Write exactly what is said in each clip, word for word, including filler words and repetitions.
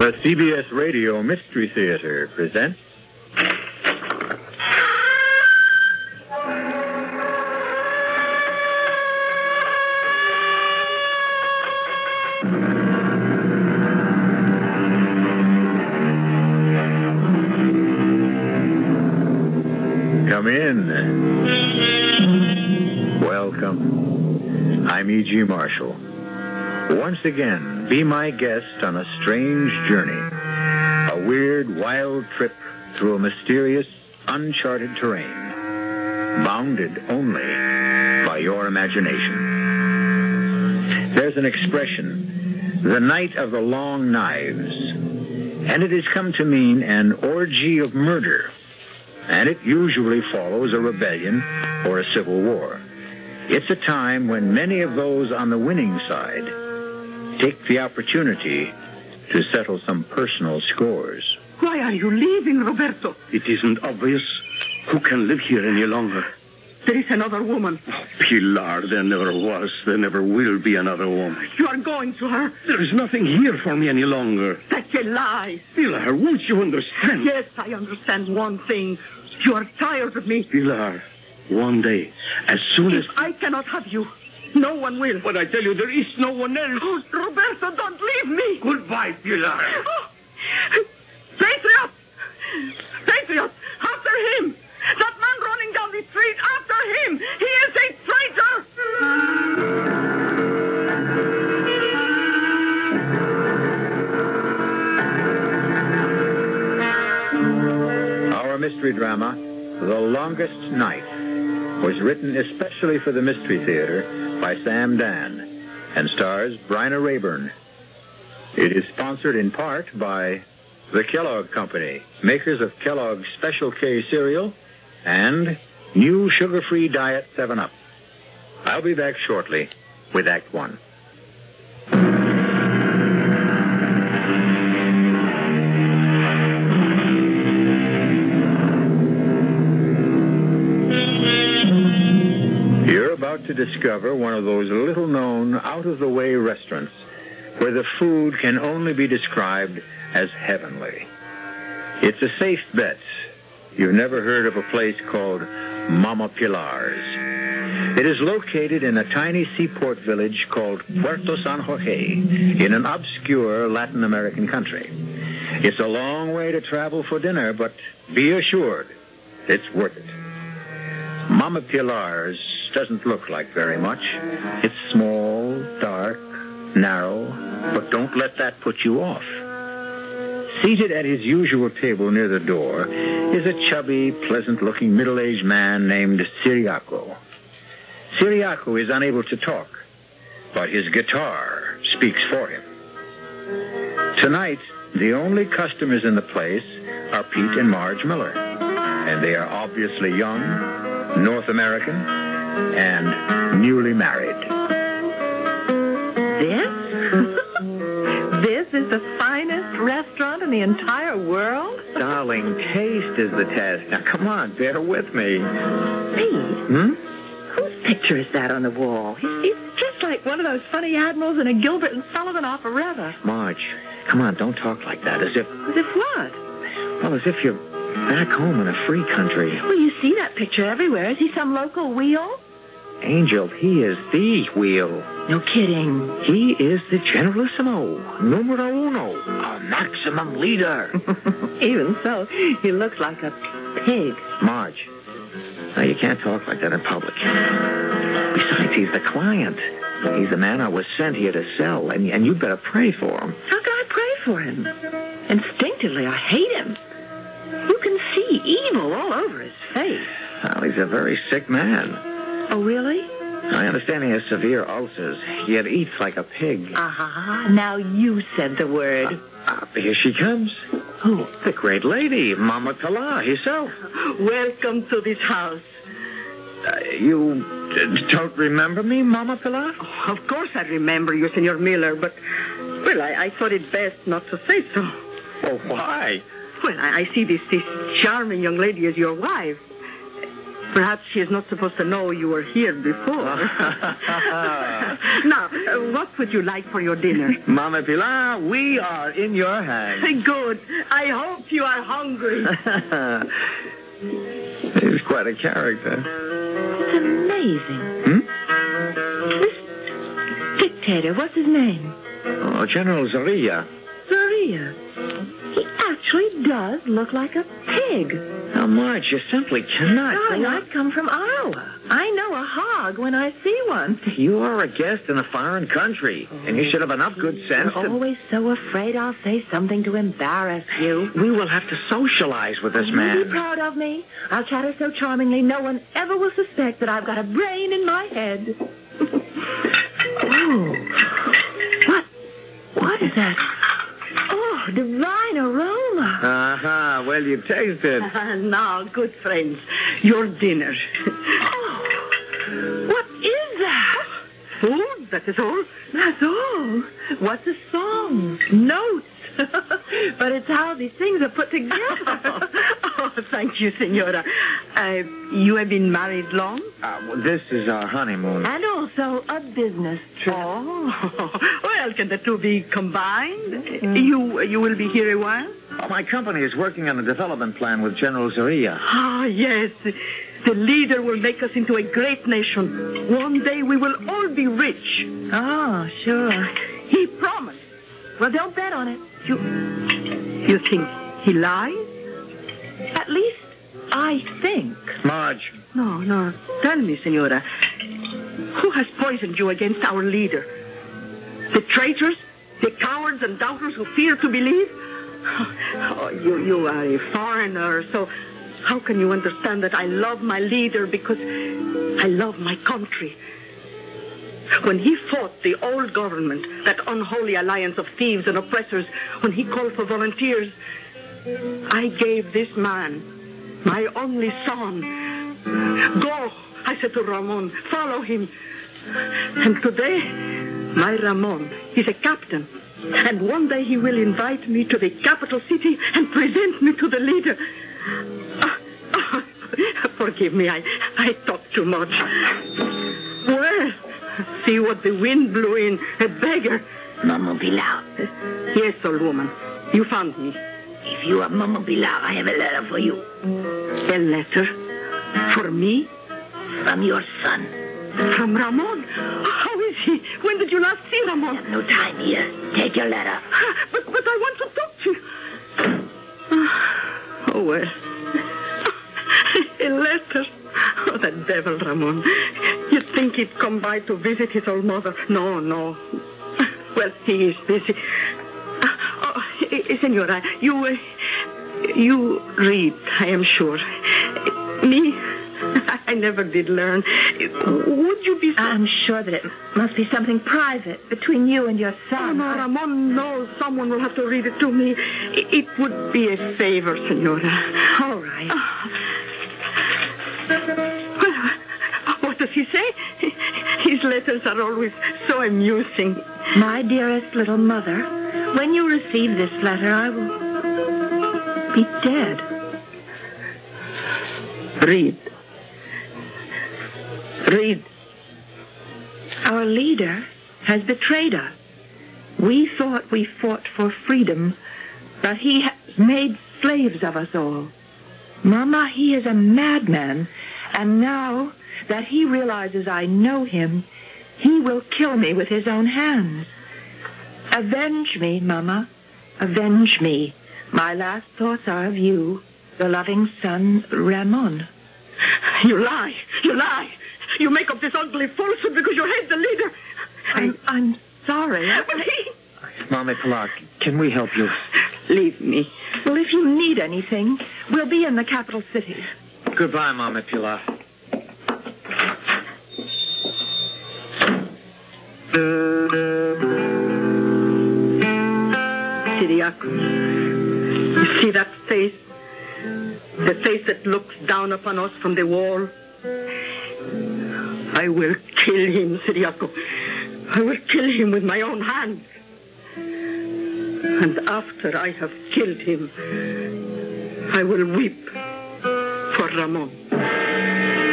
The C B S Radio Mystery Theater presents... Come in. Welcome. I'm E G. Marshall. Once again, be my guest on a strange journey. A weird, wild trip through a mysterious, uncharted terrain. Bounded only by your imagination. There's an expression, the night of the long knives. And it has come to mean an orgy of murder. And it usually follows a rebellion or a civil war. It's a time when many of those on the winning side take the opportunity to settle some personal scores. Why are you leaving, Roberto? It isn't obvious. Who can live here any longer? There is another woman. Oh, Pilar, there never was. There never will be another woman. You are going to her. There is nothing here for me any longer. That's a lie. Pilar, won't you understand? Yes, I understand one thing. You are tired of me. Pilar, one day, as soon if as... I cannot have you, no one will. But I tell you, there is no one else. Oh, Roberto, don't leave me. Goodbye, Pilar. Oh. Patriot! Patriot! After him! That man running down the street, after him! He is a traitor! Our mystery drama, The Longest Night, was written especially for the Mystery Theater by Sam Dan and stars Bryna Raeburn. It is sponsored in part by the Kellogg Company, makers of Kellogg's Special K cereal and new sugar-free Diet seven up. I'll be back shortly with Act One. You're about to discover one of those little-known, out-of-the-way restaurants where the food can only be described as heavenly. It's a safe bet you've never heard of a place called Mama Pilar's. It is located in a tiny seaport village called Puerto San Jorge in an obscure Latin American country. It's a long way to travel for dinner, but be assured it's worth it. Mama Pilar's doesn't look like very much. It's small, dark, narrow, but don't let that put you off. Seated at his usual table near the door is a chubby, pleasant-looking middle-aged man named Ciriaco. Ciriaco is unable to talk, but his guitar speaks for him. Tonight, the only customers in the place are Pete and Marge Miller, and they are obviously young, North American, and newly married. This? This is the finest restaurant in the entire world? Darling, taste is the test. Now, come on, bear with me. Pete? Hmm? Whose picture is that on the wall? He's, he's just like one of those funny admirals in a Gilbert and Sullivan operetta. Marge, come on, don't talk like that, as if... As if what? Well, as if you're back home in a free country. Well, you see that picture everywhere. Is he some local wheel? Angel, he is the wheel. No kidding. He is the generalissimo, numero uno, a maximum leader. Even so, he looks like a pig. Marge, now you can't talk like that in public. Besides, he's the client. He's the man I was sent here to sell, and, and you better pray for him. How can I pray for him? Instinctively, I hate him. You can see evil all over his face. Well, he's a very sick man. Oh, really? I understand he has severe ulcers, yet eats like a pig. Ah, now you said the word. Uh, uh, here she comes. Who? The great lady, Mama Pilar herself. Welcome to this house. Uh, you uh, don't remember me, Mama Pilar? Oh, of course I remember you, Senor Miller, but, well, I, I thought it best not to say so. Oh, why? Well, I, I see this, this charming young lady as your wife. Perhaps she is not supposed to know you were here before. Now, uh, what would you like for your dinner? Mama Pilar, we are in your hands. Good. I hope you are hungry. He's quite a character. It's amazing. Hmm? This dictator, what's his name? Oh, General Zorilla. Maria. He actually does look like a pig. Now, Marge, you simply cannot... Darling, I've come from Iowa. I know a hog when I see one. You are a guest in a foreign country, and you should have enough good sense You're to... always so afraid I'll say something to embarrass you. We will have to socialize with this Will you man. be proud of me? I'll chatter so charmingly no one ever will suspect that I've got a brain in my head. Oh. What? What is that? Oh, divine aroma. Uh-huh. Well, you taste it. Now, good friends, your dinner. Oh, what is that? Food, that is all. That's all. What's a song? Notes. But it's how these things are put together. Oh, thank you, Senora. Uh, you have been married long? Uh, well, this is our honeymoon. And also a business trip. Oh, well, can the two be combined? Mm. You you will be here a while? Oh, my company is working on a development plan with General Zorilla. Ah, yes. The leader will make us into a great nation. One day we will all be rich. Oh, sure. He promised. Well, don't bet on it. You, you think he lies? At least, I think. Marge. No, no. Tell me, Senora. Who has poisoned you against our leader? The traitors? The cowards and doubters who fear to believe? Oh, you, you are a foreigner, so how can you understand that I love my leader because I love my country? When he fought the old government, that unholy alliance of thieves and oppressors, when he called for volunteers, I gave this man, my only son. Go, I said to Ramon, follow him. And today, my Ramon is a captain. And one day he will invite me to the capital city and present me to the leader. Oh, oh, forgive me, I, I talk too much. Well, see what the wind blew in, a beggar. Mama Pilar, Yes, old woman, you found me. if you are Mama Pilar, I have a letter for you A letter? For me? from your son. From Ramon? How is he? When did you last see Ramon? No time here. Take your letter. But, but I want to talk to you. Oh, well. A letter. Oh, that devil, Ramon. You'd think he'd come by to visit his old mother. No, no. Well, he is busy. Oh, Senora, you, uh, you read, I am sure. Me, I never did learn. Would you be so... I'm sure that it must be something private between you and your Oh, son. no, Ramon knows someone will have to read it to me. It would be a favor, Senora. All right. Well, what does he say? His letters are always so amusing. My dearest little mother, when you receive this letter, I will be dead. Read. Read. Our leader has betrayed us. We thought we fought for freedom, but he has made slaves of us all. Mama, he is a madman, and now that he realizes I know him, he will kill me with his own hands. Avenge me, Mama. Avenge me. My last thoughts are of you, the loving son, Ramon. You lie. You lie. You make up this ugly falsehood because you hate the leader. I'm, I'm sorry. But he... Mama Pilar, can we help you? Leave me. Well, if you need anything, we'll be in the capital city. Goodbye, Mama Pilar. Ciriaco, you see that face? The face that looks down upon us from the wall? I will kill him, Ciriaco. I will kill him with my own hands. And after I have killed him, I will weep for Ramon.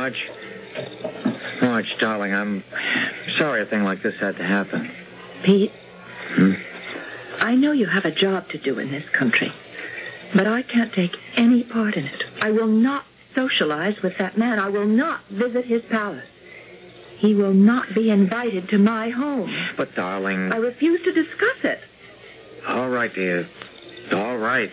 Marge. Marge, darling, I'm sorry a thing like this had to happen. Pete, Hmm? I know you have a job to do in this country, but I can't take any part in it. I will not socialize with that man. I will not visit his palace. He will not be invited to my home. But, darling... I refuse to discuss it. All right, dear. All right.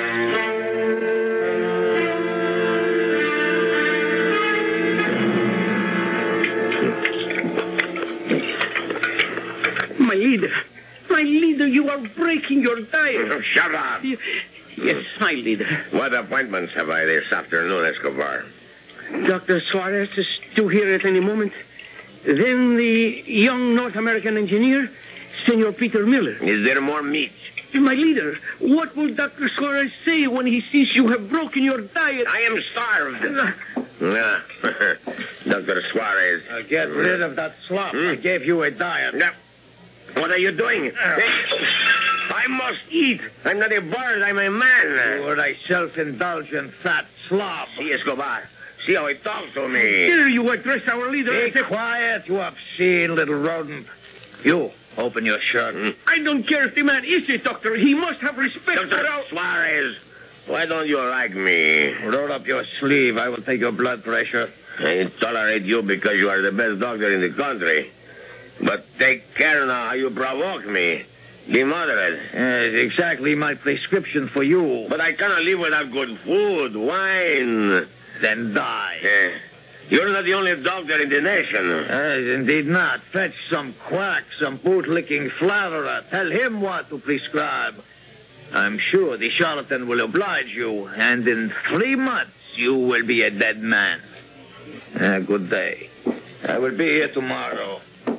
My leader. My leader, you are breaking your diet. Shut up. Yes, my leader. What appointments have I this afternoon, Escobar? Doctor Suarez is due here at any moment. Then the young North American engineer, Senor Peter Miller. Is there more meat? My leader, what will Doctor Suarez say when he sees you have broken your diet? I am starved. Yeah. Doctor Suarez. Uh, get rid of that slop. Hmm? I gave you a diet. No. What are you doing? I must eat. I'm not a bird. I'm a man. You are a self-indulgent fat slob. See, Escobar. See how he talks to me. Dare you address our leader? Be quiet, you obscene little rodent. You, open your shirt. Hmm? I don't care if the man is a doctor. He must have respect Doctor for our... Suarez, why don't you like me? Roll up your sleeve. I will take your blood pressure. I tolerate you because you are the best doctor in the country. But take care now how you provoke me. Be moderate. Uh, exactly my prescription for you. But I cannot live without good food, wine. Then die. Eh, You're not the only doctor in the nation. Uh, indeed not. Fetch some quack, some boot-licking flatterer. Tell him what to prescribe. I'm sure the charlatan will oblige you, and in three months you will be a dead man. Uh, good day. I will be here tomorrow.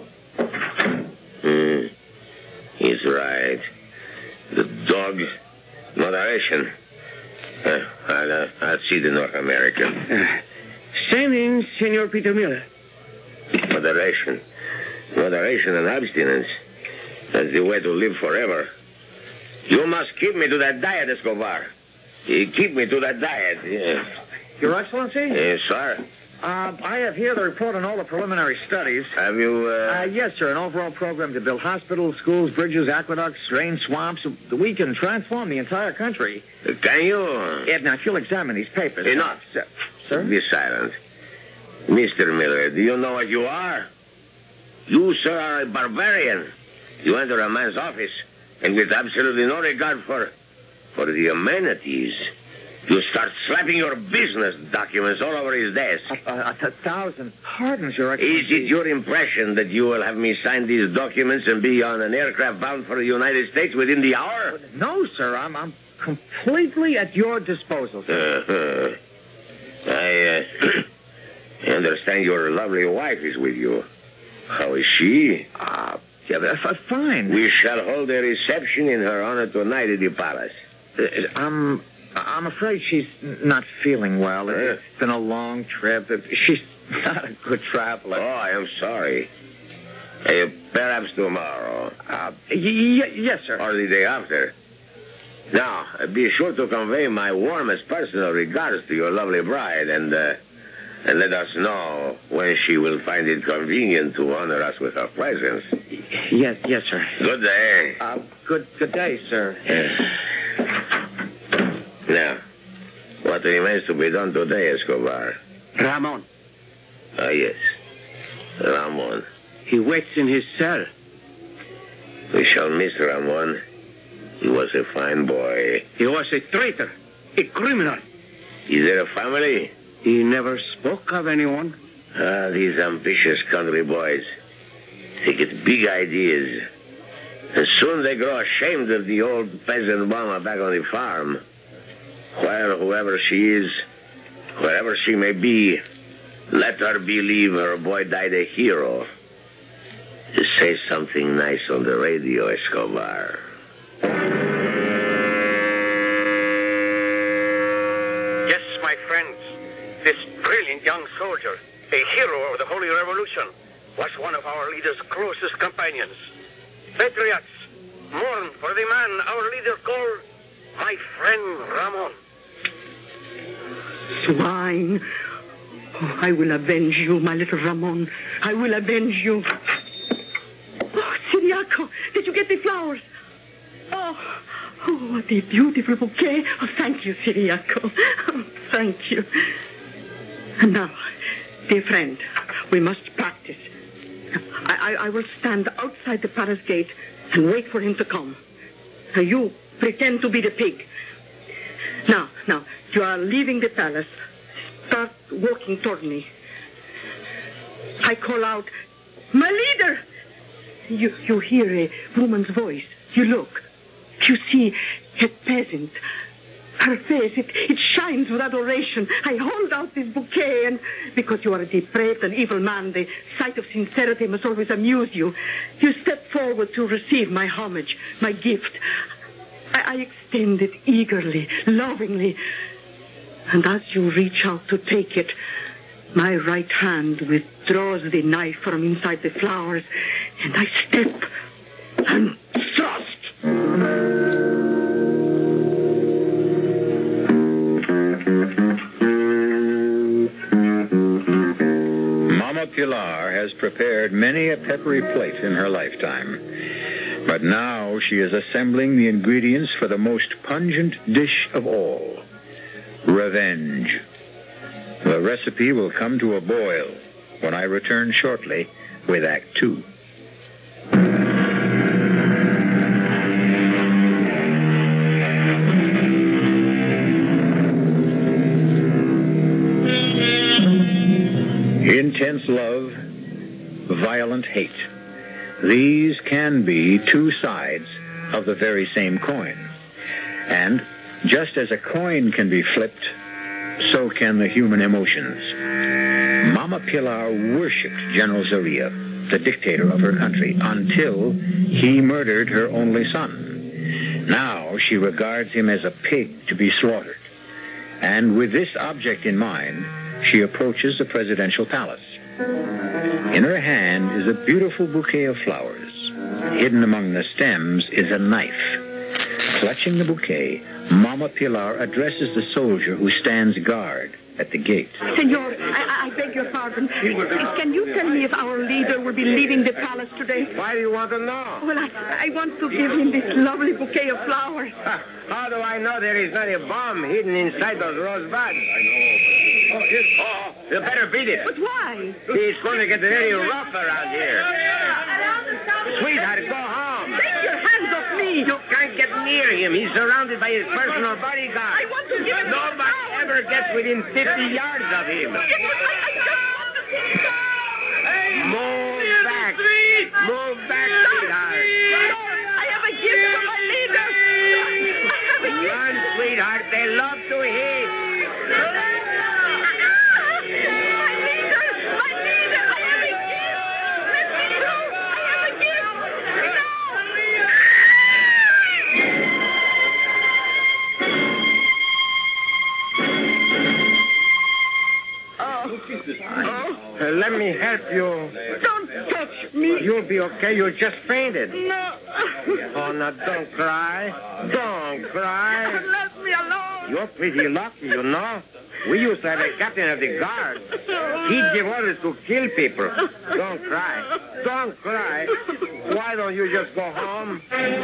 Hmm. He's right. The dog, moderation. Uh, I'll, uh, I'll see the North American. Uh, send in Senor Peter Miller. Moderation. Moderation and abstinence. That's the way to live forever. You must keep me to that diet, Escobar. You keep me to that diet, yes. Your Excellency? Yes, sir. Uh, I have here the report on all the preliminary studies. Have you, Uh, uh... yes, sir. An overall program to build hospitals, schools, bridges, aqueducts, drain swamps. We can transform the entire country. Can you? Yeah, now, if you'll examine these papers. Enough. Sir? Sir? Be silent. Mister Miller, do you know what you are? You, sir, are a barbarian. You enter a man's office, and with absolutely no regard for... for the amenities... You start slapping your business documents all over his desk. A, a, a thousand pardons, Your Excellency. Is it your impression that you will have me sign these documents and be on an aircraft bound for the United States within the hour? No, sir. I'm, I'm completely at your disposal, sir. Uh-huh. I, uh, I understand your lovely wife is with you. How is she? Uh, yeah, but, uh, fine. We shall hold a reception in her honor tonight at the palace. Uh, I'm... I'm afraid she's not feeling well. It's been a long trip. She's not a good traveler. Oh, I am sorry. Uh, perhaps tomorrow. Uh, y- y- yes, sir. Or the day after. Now, uh, be sure to convey my warmest personal regards to your lovely bride and, uh, and let us know when she will find it convenient to honor us with her presence. Yes, yes, sir. Good day. Uh, good, good day, sir. Now, what remains to be done today, Escobar? Ramon. Ah, yes. Ramon. He waits in his cell. We shall miss Ramon. He was a fine boy. He was a traitor, a criminal. Is there a family? He never spoke of anyone. Ah, these ambitious country boys. They get big ideas. And soon they grow ashamed of the old peasant mama back on the farm. Where whoever she is, wherever she may be, let her believe her boy died a hero. Just say something nice on the radio, Escobar. Yes, my friends, this brilliant young soldier, a hero of the Holy Revolution, was one of our leader's closest companions. Patriots, mourn for the man our leader called my friend Ramon. Swine. Oh, I will avenge you, my little Ramon. I will avenge you. Oh, Ciriaco, did you get the flowers? Oh, oh, what a beautiful bouquet. Oh, thank you, Ciriaco. Oh, thank you. And now, dear friend, we must practice. I, I, I will stand outside the palace gate and wait for him to come. Now, you pretend to be the pig. Now, now, you are leaving the palace. Start walking toward me. I call out, my leader! You, you hear a woman's voice. You look. You see a peasant. Her face, it, it shines with adoration. I hold out this bouquet, and because you are a depraved and evil man, the sight of sincerity must always amuse you. You step forward to receive my homage, my gift. I, I extend it eagerly, lovingly. And as you reach out to take it, my right hand withdraws the knife from inside the flowers, and I step and thrust. Mama Pilar has prepared many a peppery plate in her lifetime. But now she is assembling the ingredients for the most pungent dish of all, revenge. The recipe will come to a boil when I return shortly with Act Two. Intense love, violent hate. These can be two sides of the very same coin. And just as a coin can be flipped, so can the human emotions. Mama Pilar worshipped General Zorilla, the dictator of her country, until he murdered her only son. Now she regards him as a pig to be slaughtered. And with this object in mind, she approaches the presidential palace. In her hand is a beautiful bouquet of flowers. Hidden among the stems is a knife. Clutching the bouquet, Mama Pilar addresses the soldier who stands guard at the gate. Senor, I, I beg your pardon. Can you tell me if our leader will be leaving the palace today? Why do you want to know? Well, I, I want to give him this lovely bouquet of flowers. How do I know there is not a bomb hidden inside those rose buds? I know. Oh, yes. Oh, you better beat it. But why? He's going to get very rough around here. Sweetheart, go home. Take your hands off me. You can't get near him. He's surrounded by his personal bodyguard. I want to give him Nobody ever gets within fifty yards of him. I, I just want to see him. Move back. Move back, sweetheart. I have a gift for my leader. I have a gift. Run, sweetheart. They love to hate. Oh. Uh, let me help you. Don't touch me. You'll be okay. You just fainted. No. Oh, now don't cry. Don't cry. Let me alone. You're pretty lucky, you know. We used to have a captain of the guard. He'd give orders to kill people. Don't cry. Don't cry. Why don't you just go home?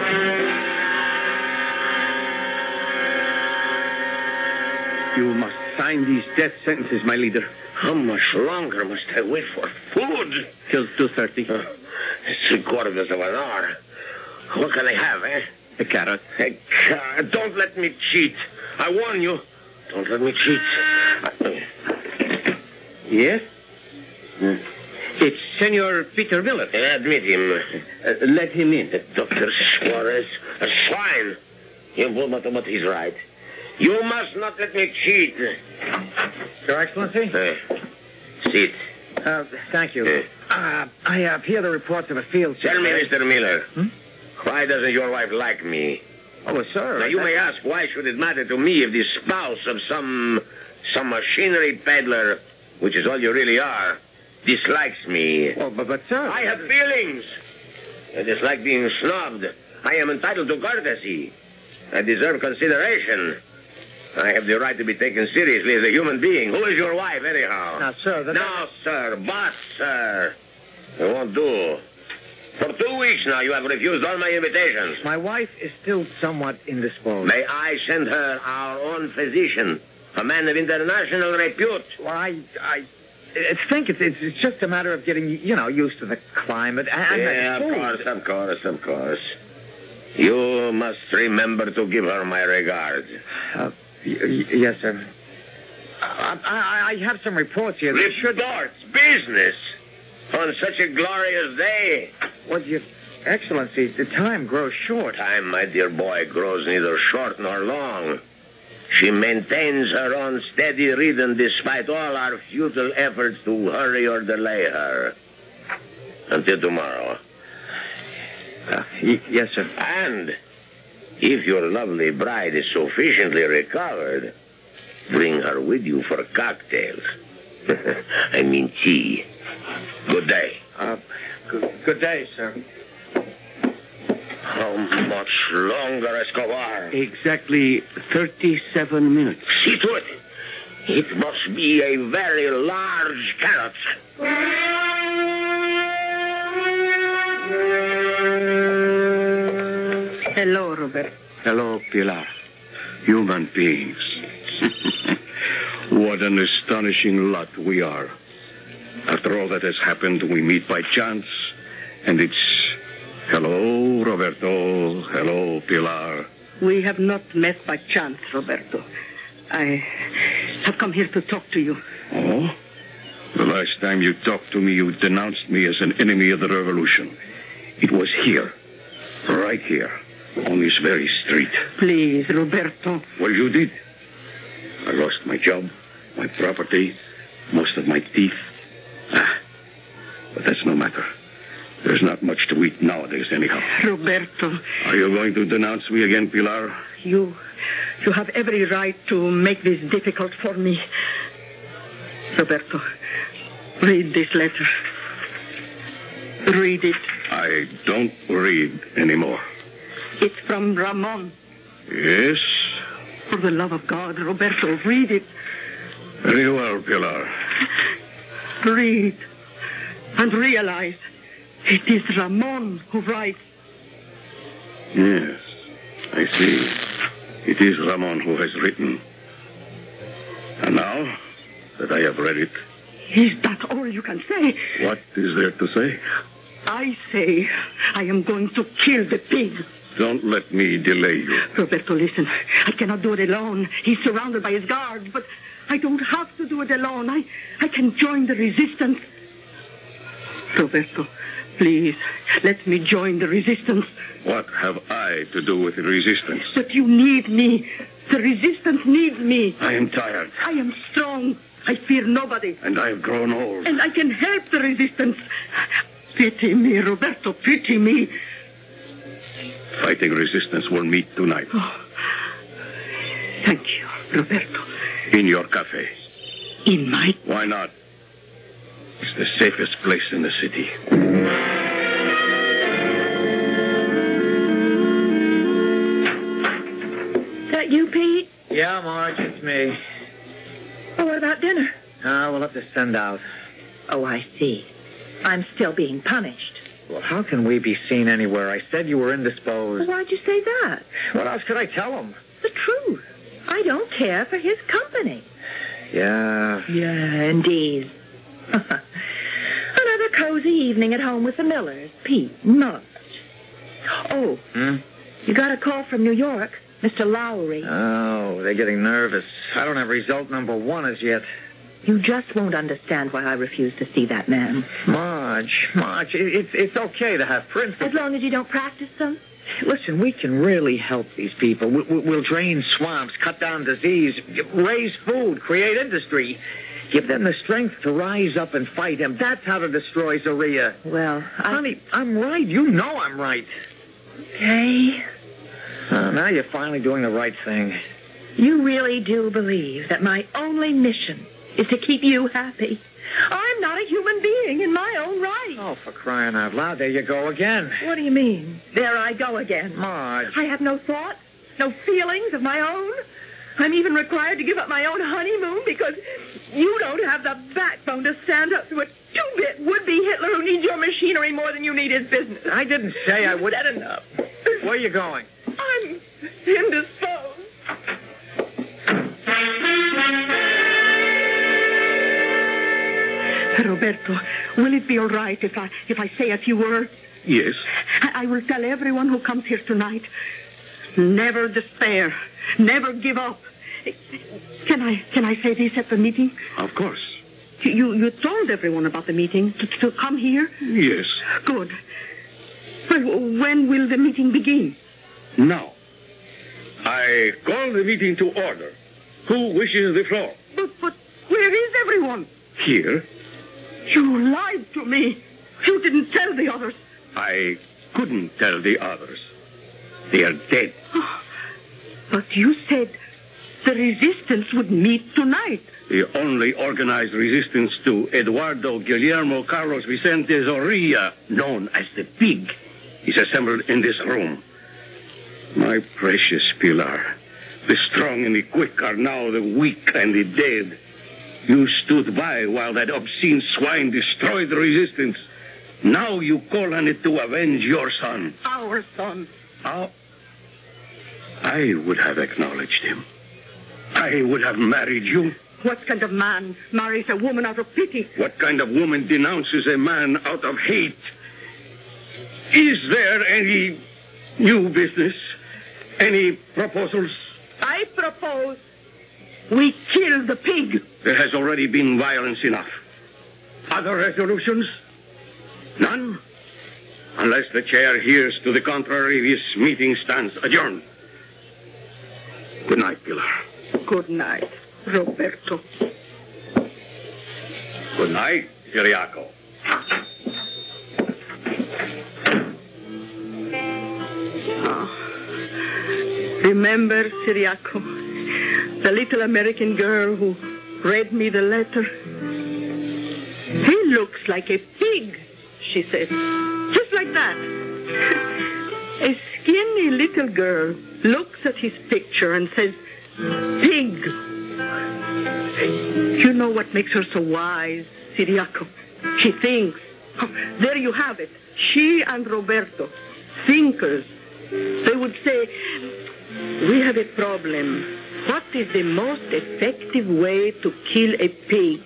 You must sign these death sentences, my leader. How much longer must I wait for food? Till two thirty. Uh, three quarters of an hour. What can I have, eh? A carrot. A carrot. Don't let me cheat. I warn you. Don't let me cheat. I... Yes? Hmm? It's Senor Peter Miller. Admit him. Uh, let him in. Uh, Doctor Suarez, a swine. But he's right. You must not let me cheat. Your Excellency? Uh, sit. Uh, thank you. Uh, Uh, I have here the reports of a field. Tell me, Mister Miller, Hmm? why doesn't your wife like me? Oh, sir. Now, you may ask, why should it matter to me if the spouse of some some machinery peddler, which is all you really are, dislikes me? Oh, but, but, sir. I have feelings. I dislike being snubbed. I am entitled to courtesy. I deserve consideration. I have the right to be taken seriously as a human being. Who is your wife, anyhow? Now, sir, the... No, sir. Boss, sir. It won't do. For two weeks now, you have refused all my invitations. My wife is still somewhat indisposed. May I send her our own physician, a man of international repute? Well, I... I... I think it's, it's it's just a matter of getting, you know, used to the climate and Yeah, the of food. course, of course, of course. You must remember to give her my regards. Uh, y- y- yes, sir. I, I, I have some reports here. That should... Reports, business, on such a glorious day. Well, Your Excellency, the time grows short. Time, my dear boy, grows neither short nor long. She maintains her own steady rhythm despite all our futile efforts to hurry or delay her. Until tomorrow. Uh, y- yes, sir. And if your lovely bride is sufficiently recovered, bring her with you for cocktails. I mean tea. Good day. Uh, good, good day, sir. How much longer, Escobar? Exactly thirty-seven minutes. See to it. It must be a very large carrot. Hello, Robert. Hello, Pilar. Human beings. What an astonishing lot we are. After all that has happened, we meet by chance, and it's hello, Roberto. Hello, Pilar. We have not met by chance, Roberto. I have come here to talk to you. Oh? The last time you talked to me, you denounced me as an enemy of the revolution. It was here, right here, on this very street. Please, Roberto. Well, you did. I lost my job, my property, most of my teeth. Ah, but that's no matter. There's not much to eat nowadays, anyhow. Roberto. Are you going to denounce me again, Pilar? You, you have every right to make this difficult for me. Roberto, read this letter. Read it. I don't read anymore. It's from Ramon. Yes? For the love of God, Roberto, read it. Very well, Pilar. Read and realize it is Ramon who writes. Yes, I see. It is Ramon who has written. And now that I have read it, Is that all you can say? what is there to say? I say I am going to kill the pig. Don't let me delay you. Roberto, listen. I cannot do it alone. He's surrounded by his guards, but I don't have to do it alone. I, I can join the resistance. Roberto, please, let me join the resistance. What have I to do with the resistance? But you need me. The resistance needs me. I am tired, I am strong. I fear nobody. and I have grown old. And I can help the resistance. Pity me, Roberto, pity me. Fighting resistance will meet tonight Oh, thank you, Roberto. in your cafe. In my... Why not? It's the safest place in the city. Is that you, Pete? Yeah, Marge, it's me. Oh, what about dinner? Uh, we'll have to send out. Oh, I see. I'm still being punished. Well, how can we be seen anywhere? I said you were Well, indisposed. why'd you say that? What else could I tell him? The truth. I don't care for his company. Yeah. Yeah, indeed. Another cozy evening at home with the Millers. Pete, Marge. Oh, Hmm? you got a call from New York. Mister Lowry. Oh, they're getting nervous. I don't have result number one as yet. You just won't understand why I refuse to see that man. Marge, Marge, it, it's it's okay to have As principles. long as you don't practice them. Listen, we can really help these people. We, we, we'll drain swamps, cut down disease, raise food, create industry. Give them the strength to rise up and fight him. That's how to destroy Zaria. Well, I... Honey, I'm right. You know I'm right. Okay. Uh, now you're finally doing the right thing. You really do believe that my only mission is to keep you happy. I'm not a human being in my own right. Oh, for crying out loud, there you go again. What do you mean? There I go again. Marge. I have no thoughts, no feelings of my own. I'm even required to give up my own honeymoon because you don't have the backbone to stand up to a two-bit would-be Hitler who needs your machinery more than you need his business. I didn't say I would. Said enough. Where are you going? I'm indisposed. Roberto, will it be all right if I if I say a few words? Yes. I, I will tell everyone who comes here tonight. Never despair. Never give up. Can I can I say this at the meeting? Of course. You you, you told everyone about the meeting to, to come here? Yes. Good. Well, when will the meeting begin? Now, I call the meeting to order. Who wishes the floor? But but where is everyone? Here. You lied to me. You didn't tell the others. I couldn't tell the others. They are dead. Oh, but you said the resistance would meet tonight. The only organized resistance to Eduardo Guillermo Carlos Vicente Zorrilla, known as the Pig, is assembled in this room. My precious Pilar, the strong and the quick are now the weak and the dead. You stood by while that obscene swine destroyed the resistance. Now you call on it to avenge your son. Our son. How? I would have acknowledged him. I would have married you. What kind of man marries a woman out of pity? What kind of woman denounces a man out of hate? Is there any new business? Any proposals? I propose we kill the pig. There has already been violence enough. Other resolutions? None? Unless the chair hears to the contrary, this meeting stands adjourned. Good night, Pilar. Good night, Roberto. Good night, Ciriaco. Oh. Remember, Ciriaco, the little American girl who read me the letter? He looks like a pig, she said. Just like that. A skinny little girl looks at his picture and says, pig. You know what makes her so wise, Ciriaco? She thinks. Oh, there you have it. She and Roberto, thinkers. They would say, we have a problem. What is the most effective way to kill a pig?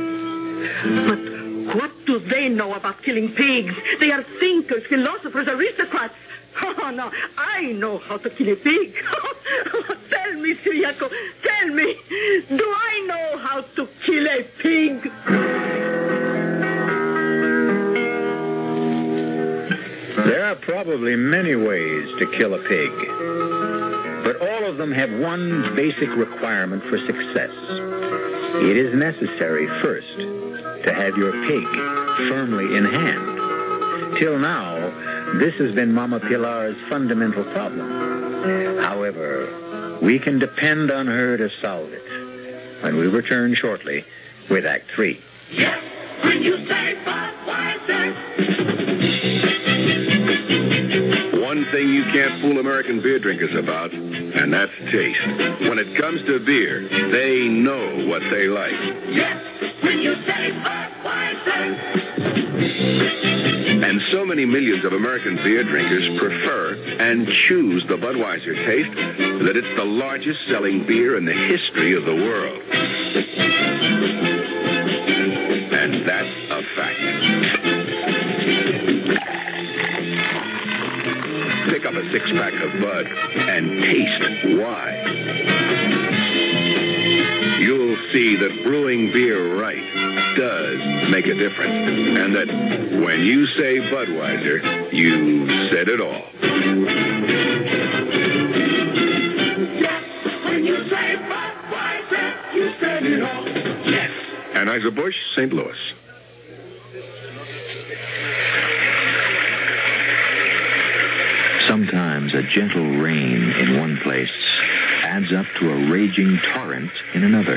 But what do they know about killing pigs? They are thinkers, philosophers, aristocrats. Oh, no, I know how to kill a pig. Tell me, Ciriaco, tell me, do I know how to kill a pig? There are probably many ways to kill a pig, but all of them have one basic requirement for success. It is necessary first to have your pig firmly in hand. Till now, this has been Mama Pilar's fundamental problem. However, we can depend on her to solve it when we return shortly with Act Three. Yes, when you say Budweiser. One thing you can't fool American beer drinkers about, and that's taste. When it comes to beer, they know what they like. Yes, when you say Budweiser. And so many millions of American beer drinkers prefer and choose the Budweiser taste that it's the largest selling beer in the history of the world. And that's a fact. Pick up a six-pack of Bud and taste why. You'll see that brewing beer right does make a difference. And that when you say Budweiser, you said it all. Yes, when you say Budweiser, you said it all. Yes. Anheuser-Busch, Saint Louis. Sometimes a gentle rain in one place adds up to a raging torrent in another.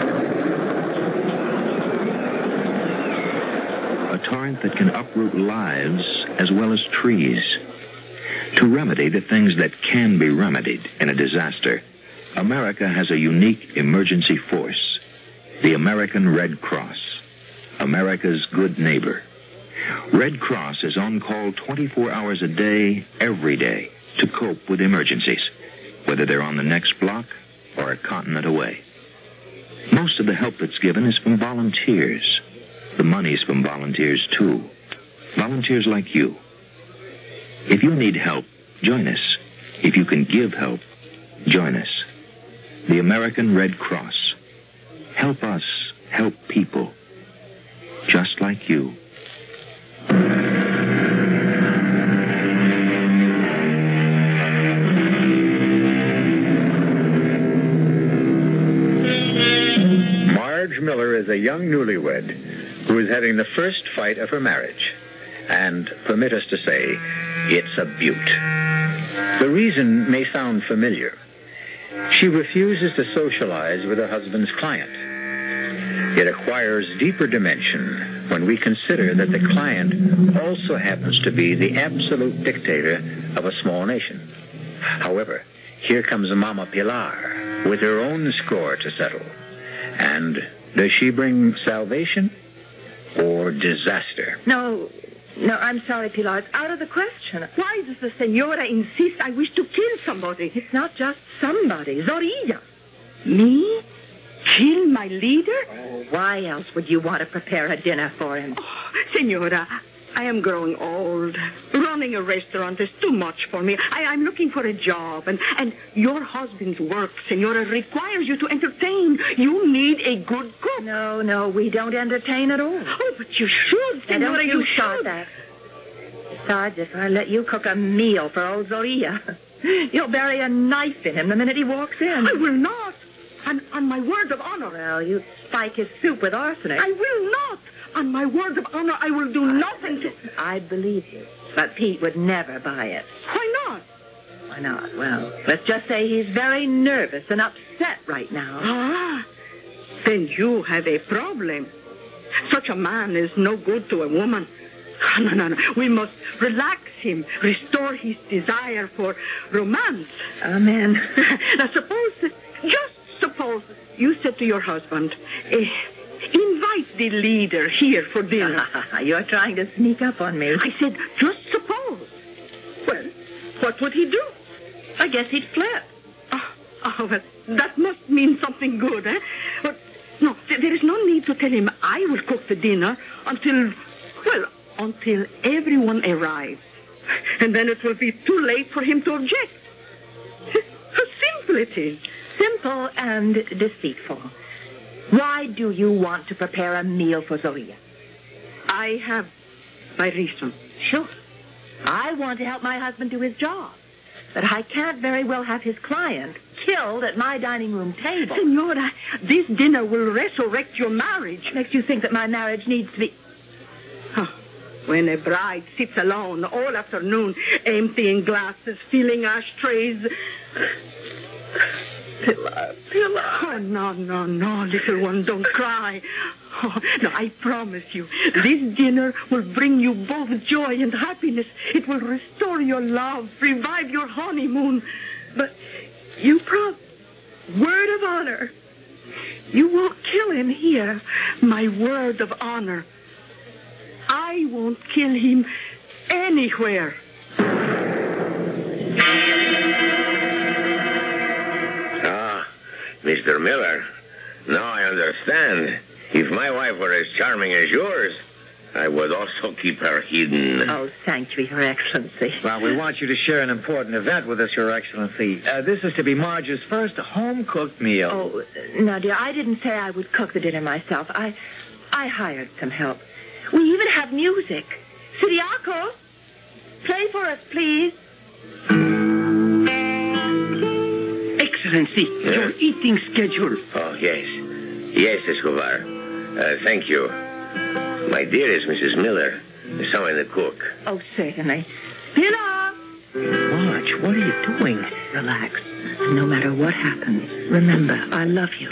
A torrent that can uproot lives as well as trees. To remedy the things that can be remedied in a disaster, America has a unique emergency force, the American Red Cross, America's good neighbor. Red Cross is on call twenty-four hours a day, every day, to cope with emergencies, whether they're on the next block or a continent away. Most of the help that's given is from volunteers. The money's from volunteers, too. Volunteers like you. If you need help, join us. If you can give help, join us. The American Red Cross. Help us help people just like you. Marge Miller is a young newlywed who is having the first fight of her marriage. And permit us to say, it's a beaut. The reason may sound familiar. She refuses to socialize with her husband's client. It acquires deeper dimension when we consider that the client also happens to be the absolute dictator of a small nation. However, here comes Mama Pilar with her own score to settle. And does she bring salvation or disaster? No, no, I'm sorry, Pilar. It's out of the question. Why does the senora insist I wish to kill somebody? It's not just somebody. Zorilla. Me? Kill my leader? Oh, why else would you want to prepare a dinner for him? Oh, senora, I am growing old. Running a restaurant is too much for me. I, I'm looking for a job, and, and your husband's work, senora, requires you to entertain. You need a good cook. No, no, we don't entertain at all. Oh, but you should, senora, now, don't you, you start should. that. Besides, if I let you cook a meal for old Zorilla, you'll bury a knife in him the minute he walks in. I will not. On, on my word of honor. Well, you spike his soup with arsenic. I will not. On my word of honor, I will do nothing to... I believe you. But Pete would never buy it. Why not? Why not? Well, let's just say he's very nervous and upset right now. Ah, then you have a problem. Such a man is no good to a woman. No, no, no. We must relax him, restore his desire for romance. Amen. Now, suppose, just suppose you said to your husband, eh, invite the leader here for dinner. You're trying to sneak up on me. I said, just suppose. Well, what would he do? I guess he'd flip. Oh, oh well, that must mean something good, eh? But, no, th- there is no need to tell him I will cook the dinner until, well, until everyone arrives. And then it will be too late for him to object. How simple it is. Simple and deceitful. Why do you want to prepare a meal for Zorilla? I have my reason. Sure. I want to help my husband do his job. But I can't very well have his client killed at my dining room table. Senora, this dinner will resurrect your marriage. Makes you think that my marriage needs to be... Huh. When a bride sits alone all afternoon, emptying glasses, filling ashtrays... Pilar, Pilar. Oh, no, no, no, little one, don't cry. Oh, no, I promise you, this dinner will bring you both joy and happiness. It will restore your love, revive your honeymoon. But you promise, word of honor, you won't kill him here. My word of honor. I won't kill him anywhere. Mister Miller, now I understand. If my wife were as charming as yours, I would also keep her hidden. Oh, thank you, Your Excellency. Well, we want you to share an important event with us, Your Excellency. Uh, this is to be Marge's first home-cooked meal. Oh, now, dear, I didn't say I would cook the dinner myself. I, I hired some help. We even have music. Siriaco, play for us, please. Excellency, yeah. Your eating schedule. Oh, yes. Yes, Escobar. Uh, thank you. My dearest Missus Miller, someone to cook. Oh, certainly. Pilar! Marge, what are you doing? Relax. No matter what happens, remember, I love you.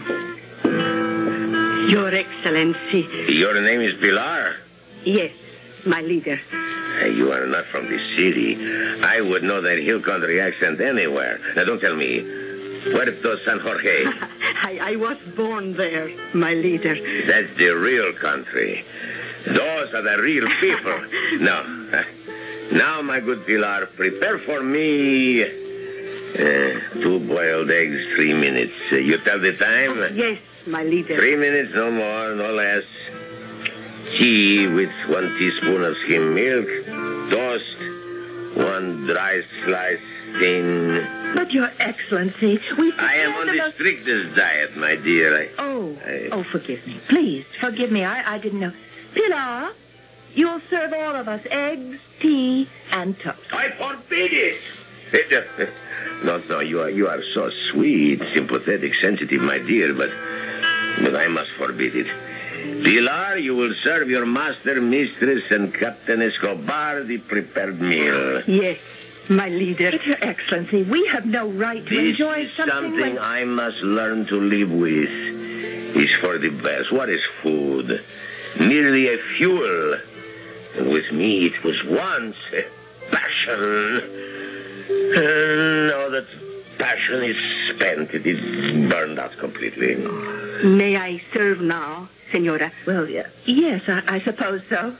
Your Excellency. Your name is Pilar? Yes, my leader. Uh, you are not from the city. I would know that hill country accent anywhere. Now, don't tell me. Puerto San Jorge. I, I was born there, my leader. That's the real country. Those are the real people. Now, now, my good Pilar, prepare for me uh, two boiled eggs, three minutes. Uh, you tell the time? Oh, yes, my leader. Three minutes, no more, no less. Tea with one teaspoon of skim milk. Toast, one dry slice thin. But, Your Excellency, we... I am on the most... strictest diet, my dear. I, oh, I... oh, forgive me. Please, forgive me. I, I didn't know. Pilar, you'll serve all of us eggs, tea, and toast. I forbid it. No, no, you are you are so sweet, sympathetic, sensitive, my dear, but but I must forbid it. Pilar, you will serve your master, mistress, and Captain Escobar the prepared meal. Yes, my leader. But, Your Excellency, we have no right to this enjoy is something something like... I must learn to live with. It's for the best. What is food? Merely a fuel. And with me, it was once a passion. And now that passion is spent, it is burned out completely. May I serve now, Senora? Well, yeah. Yes, I, I suppose so.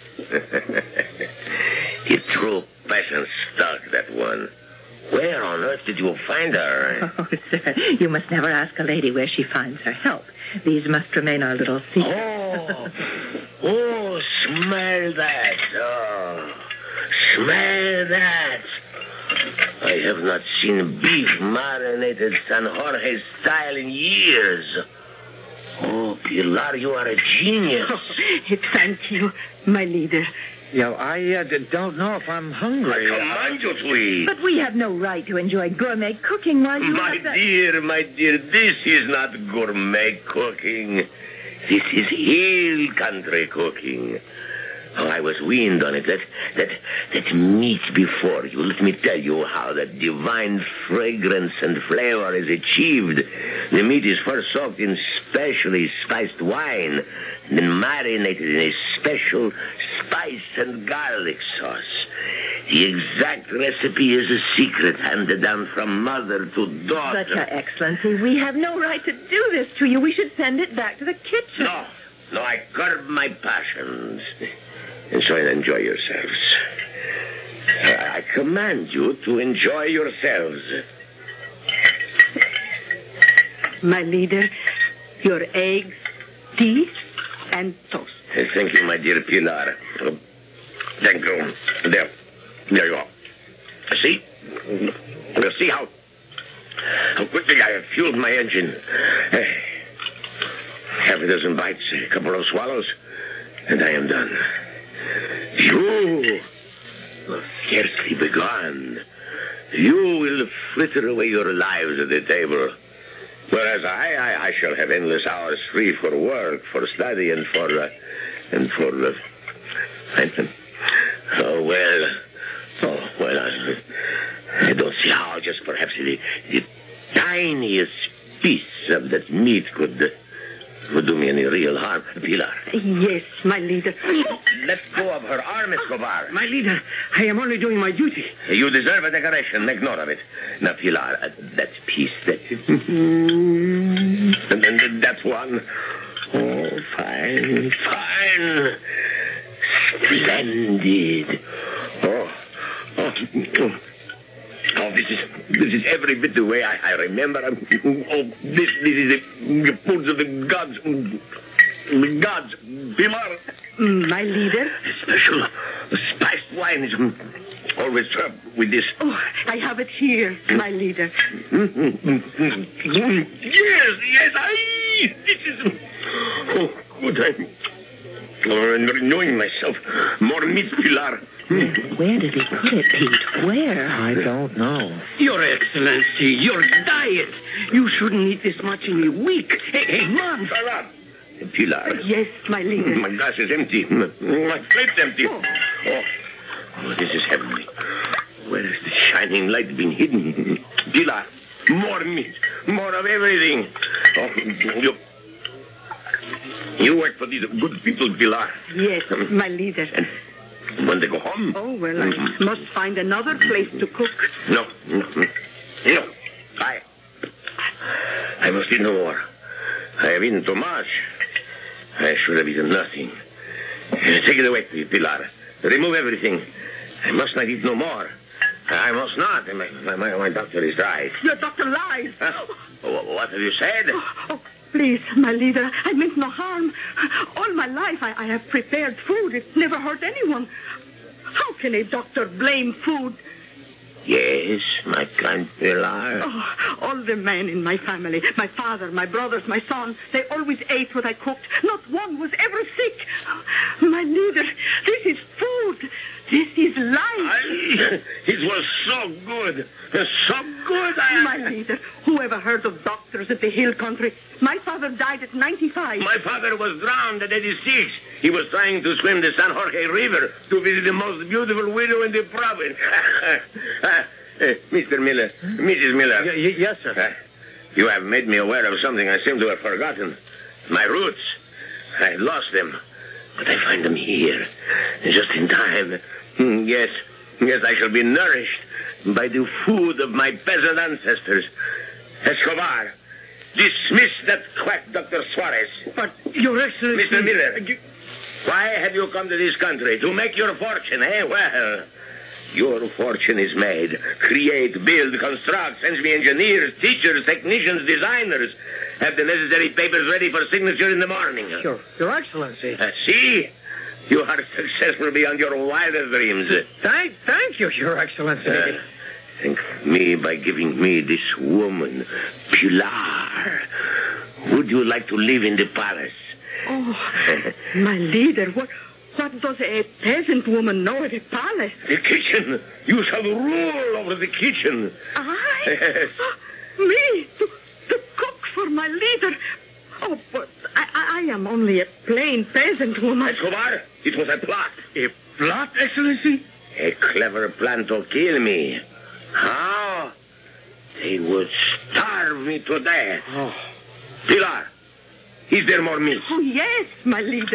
The true passion stuck, that one. Where on earth did you find her? Oh, sir, you must never ask a lady where she finds her help. These must remain our little secret. Oh, oh, smell that. Oh, smell that. I have not seen beef marinated San Jorge style in years. Oh, Pilar, you are a genius. Oh, thank you, my leader. Yo, I uh, don't know if I'm hungry. I command you to eat. But we have no right to enjoy gourmet cooking while you My have that... dear, my dear, this is not gourmet cooking. This is hill country cooking. Oh, I was weaned on it. That, that, that meat before you. Let me tell you how that divine fragrance and flavor is achieved. The meat is first soaked in specially spiced wine, then marinated in a special spice and garlic sauce. The exact recipe is a secret handed down from mother to daughter. But, Your Excellency, we have no right to do this to you. We should send it back to the kitchen. No, no, I curb my passions. And so enjoy yourselves. I command you to enjoy yourselves. My leader, your eggs, tea, and toast. Thank you, my dear Pilar. Thank you. There. There you are. See? We'll see how, how quickly I have fueled my engine. Half a dozen bites, a couple of swallows, and I am done. You will scarcely begun. You will fritter away your lives at the table. Whereas I, I, I shall have endless hours free for work, for study, and for, uh, and for, uh, and, oh, well, oh, well, I, I don't see how just perhaps the, the tiniest piece of that meat could, uh, would do me any real harm. Pilar. Yes, my leader. Let go of her arm, Escobar. My leader, I am only doing my duty. You deserve a decoration. Make note of it. Now, Pilar, uh, that piece, that... and then that's one. Oh, fine, fine. Splendid. Oh, oh, oh. Oh, this is this is every bit the way I, I remember. Oh, this this is the, the foods of the gods. The gods. Pilar. My leader? A special spiced wine is always served with this. Oh, I have it here, my leader. Yes, yes, I. This is. Oh, good. I'm, oh, I'm renewing myself. More meat, Pilar. Where did he put it, Pete? Where? I don't know. Your Excellency, your diet. You shouldn't eat this much in a week, a, a month. Pilar. Yes, my leader. My glass is empty. My plate's empty. Oh. Oh. Oh, this is heavenly. Where has the shining light been hidden? Pilar, more meat, more of everything. Oh, you, you work for these good people, Pilar. Yes, my leader. And when they go home... Oh, well, I must find another place to cook. No, no, no. I, I must eat no more. I have eaten too much. I should have eaten nothing. Take it away, Pilar. Remove everything. I must not eat no more. I must not. My, my, my doctor is right. Your doctor lies. Huh? What have you said? Oh, oh, please, my leader, I meant no harm. All my life I, I have prepared food. It never hurt anyone. How can a doctor blame food? Yes, my kind Pilar. Oh, all the men in my family, my father, my brothers, my son, they always ate what I cooked. Not one was ever sick. My leader, this is food. This is life. I, it was so good. So good. I... My leader, who ever heard of doctors at the hill country? My father died at ninety-five. My father was drowned at eighty-six. He was trying to swim the San Jorge River to visit the most beautiful widow in the province. uh, uh, Mister Miller, Missus Miller. Y- y- yes, sir. Uh, you have made me aware of something I seem to have forgotten. My roots. I lost them. But I find them here, just in time. Yes, yes, I shall be nourished by the food of my peasant ancestors. Escobar, dismiss that quack Doctor Suarez. But, Your Excellency... Mister Miller, why have you come to this country? To make your fortune, eh? Well, your fortune is made. Create, build, construct, send me engineers, teachers, technicians, designers. Have the necessary papers ready for signature in the morning. Your, Your Excellency. Uh, see? You are successful beyond your wildest dreams. Thank, thank you, Your Excellency. Uh, thank me by giving me this woman, Pilar. Would you like to live in the palace? Oh, my leader, what, what does a peasant woman know at a palace? The kitchen. You shall rule over the kitchen. I? Yes. Oh, me? To, to cook for my leader? Oh, but I, I am only a plain peasant woman. Escobar, it was a plot. A plot, Excellency? A clever plan to kill me. How? They would starve me to death. Oh. Pilar, is there more meat? Oh, yes, my leader.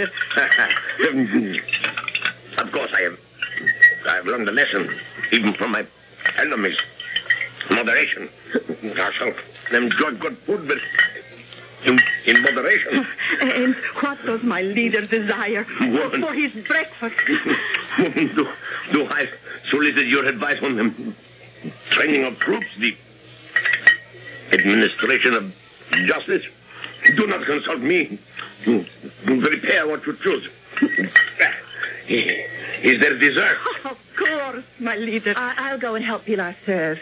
Of course, I have. I have learned a lesson, even from my enemies. Moderation. I shall enjoy good food, but in, in moderation. And what does my leader desire Woman. for his breakfast? Woman, do, do I solicit your advice on the training of troops, the administration of justice? Do not consult me. Prepare what you choose. Is there dessert? Oh, of course, my leader. I- I'll go and help Pilar serve.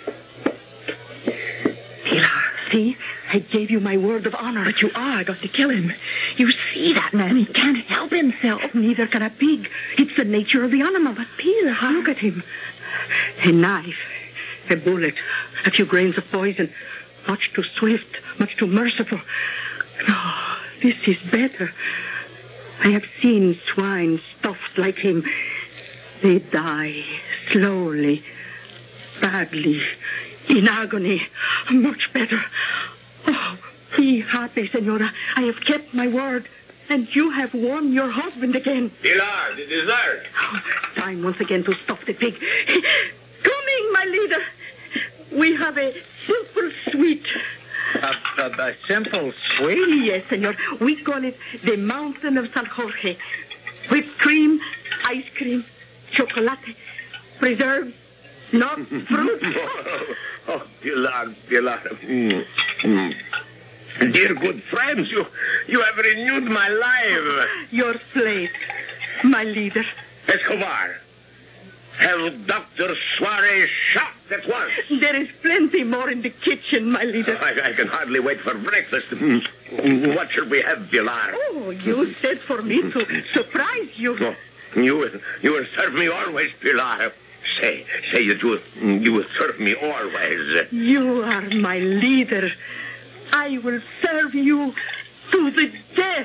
Pilar, see? I gave you my word of honor. But you are going to kill him. You see that man? He can't help himself. Neither can a pig. It's the nature of the animal. But Pilar, look at him. A knife, a bullet, a few grains of poison. Much too swift, much too merciful. No, this is better. I have seen swine stuffed like him. They die slowly, badly, in agony. Much better. Oh, be happy, Senora. I have kept my word, and you have won your husband again. Pilar, the dessert. Oh, time once again to stuff the pig. Coming, my leader. We have a simple sweet. A, a, a simple sweet? Yes, senor. We call it the Mountain of San Jorge. Whipped cream, ice cream, chocolate, preserves, nuts, fruit. oh, oh, Pilar, Pilar. Mm, mm. Dear good friends, you, you have renewed my life. Your plate, my leader. Escobar, have Doctor Suarez shot at once. There is plenty more in the kitchen, my leader. I, I can hardly wait for breakfast. Mm, What shall we have, Pilar? Oh, you said for me to surprise you. Oh, you will, you will serve me always, Pilar. Say, say that you, will- you will serve me always. You are my leader. I will serve you to the death.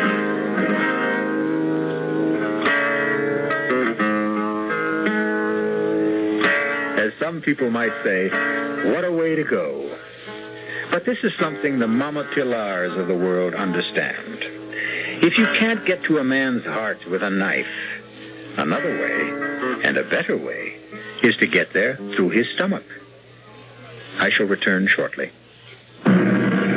As some people might say, what a way to go. But this is something the Mama Pilars of the world understand. If you can't get to a man's heart with a knife, another way, and a better way, is to get there through his stomach. I shall return shortly.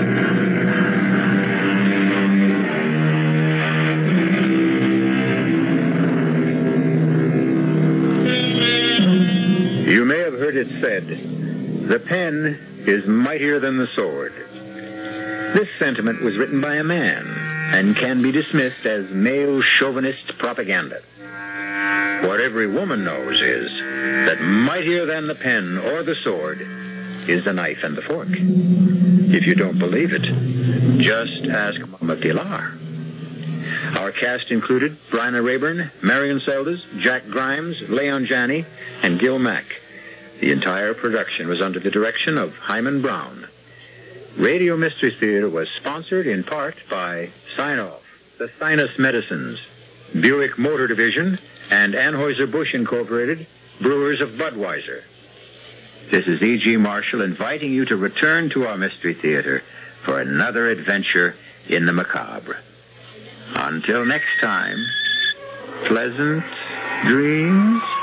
heard it said, "The pen is mightier than the sword." This sentiment was written by a man and can be dismissed as male chauvinist propaganda. What every woman knows is that mightier than the pen or the sword is the knife and the fork. If you don't believe it, just ask Mama Pilar. Our cast included Bryna Rayburn, Marion Seldes, Jack Grimes, Leon Janney, and Gil Mack. The entire production was under the direction of Hyman Brown. Radio Mystery Theater was sponsored in part by Sinoff, the Sinus Medicines, Buick Motor Division, and Anheuser-Busch Incorporated, brewers of Budweiser. This is E G. Marshall inviting you to return to our Mystery Theater for another adventure in the macabre. Until next time, pleasant dreams.